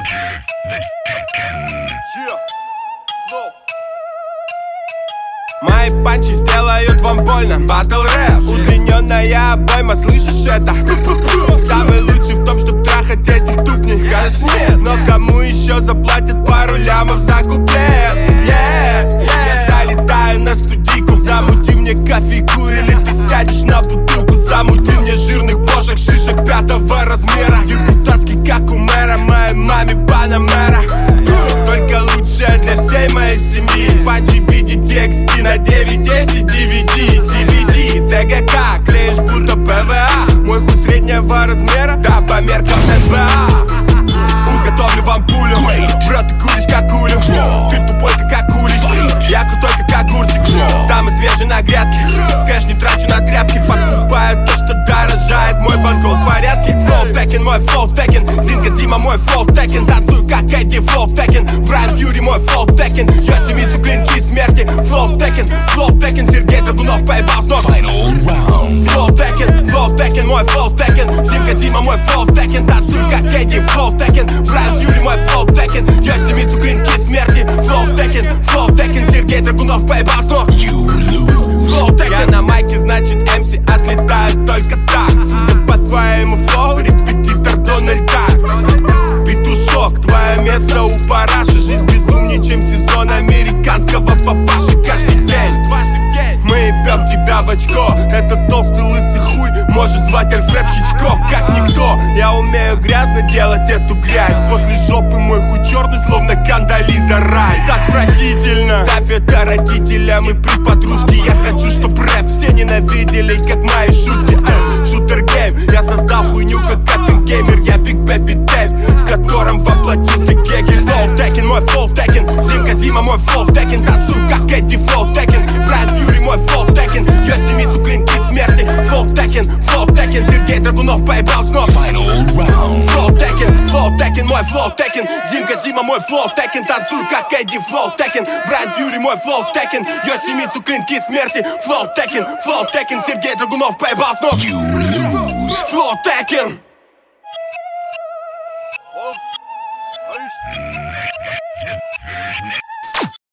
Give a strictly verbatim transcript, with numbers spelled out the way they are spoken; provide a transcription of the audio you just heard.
Мои панчи сделают вам больно. Батл рэп, удлиненная обойма, слышишь это? Самый лучший в том, чтоб трахать этих тупней. Скажешь нет, но кому еще заплатят пару лямов за куплет? Yeah, yeah. Я залетаю на студийку, замути мне кофейку, или ты сядешь на бутылку. Замути мне жирных бошек, шишек пятого размера, депутатский, как у мэра, моей маме панамера. Только лучшее для всей моей семьи. Панчи в виде тексти на девять десять ди ви ди, си ви ди, ТГК, клеишь будто пэ вэ а. Мой хуй среднего размера, да по меркам эн бэ а. Уготовлю вам пулю, брат, ты куришь как улю. Ты тупой как акулич, я крутой как огурчик. Самый свежий на грядке, кэш не трачу на тряпки. Покупаю то, что дорожает, мой банкол в порядке. Флоу Текен, мой флоу Текен, Зинка Дима, мой флоу Текен. Танцую как Эдди, флоу Текен, Брайан Фьюри, мой флоу Текен. Я семицу клинки смерти, флоу Текен, флоу Текен. Сергей Драгунов поебал с ног. Флоу Текен, флоу Текен, мой флоу Текен. Зинка Дима, мой флоу Текен. Танцую как Эдди, флоу Текен, Брайан Фьюри, мой флоу Текен. Я семицу клинки смерти, флоу Текен, флоу Текен. Сергей Драгунов поебал с ног. Флоу Текен. Я на майке, значит эм си отлетает только так. Судя по твоему флоу, репетитор Дональд Дак. Петушок, твое место у параши. Жизнь безумнее, чем сезон американского папаши. Каждый день, дважды в день мы ебем тебя в очко. Этот толстый лысый хуй можешь звать Альфред Хичкок. Как никто, я умею грязно делать эту грязь. После жопы мой хуй черный, словно Кандализа Райс. Отвратительно, ставь это родителям и при подружке. Я хочу, чтоб рэп все ненавидели, как мои шутки. Шутер гейм, я создал хуйню, как Капин Геймер. Я Биг Бэби Дэйв, в котором воплотился Гегель. Флоу Текен, мой флоу Текен. Зинка Дима, мой флоу Текен. Танцую как Эдди, флоу Текен. Брайан Фьюри, мой флоу Текен. Я семицу клинки смерти, флоу Текен, флоу Текен. Сергей Драгунов поебал с ног. Флоу Текен, флоу Текен, мой флоу Текен. Зинка Дима, мой флоу Текен. Танцую как Эдди, флоу Текен. Брайан Фьюри, мой флоу Текен. Я семицу клинки смерти, флоу Текен, флоу Текен. Сергей Драгунов поебал с ног. Флоу Текен. Of.